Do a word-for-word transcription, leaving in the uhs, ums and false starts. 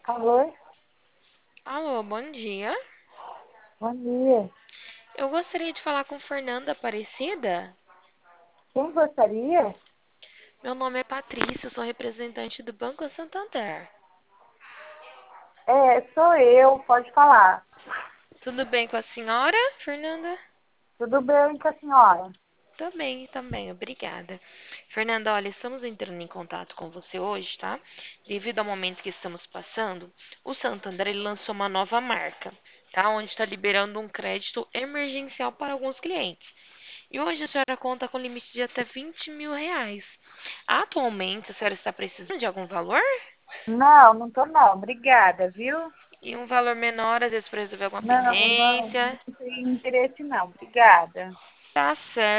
Alô, Alô, bom dia. bom dia. Eu gostaria de falar com Fernanda Aparecida. Quem gostaria? Meu nome é Patrícia, sou representante do Banco Santander. É, sou eu, pode falar. Tudo bem com a senhora, Fernanda? Tudo bem com a senhora? Também, também, obrigada. Fernanda, olha, estamos entrando em contato com você hoje, tá? Devido ao momento que estamos passando, o Santander ele lançou uma nova marca, tá? Onde está liberando um crédito emergencial para alguns clientes. E hoje a senhora conta com limite de até vinte mil reais. Atualmente, a senhora está precisando de algum valor? Não, não tô não, obrigada, viu? E um valor menor, às vezes, para resolver alguma Não, não, pendência? não tem interesse não, obrigada. Tá certo.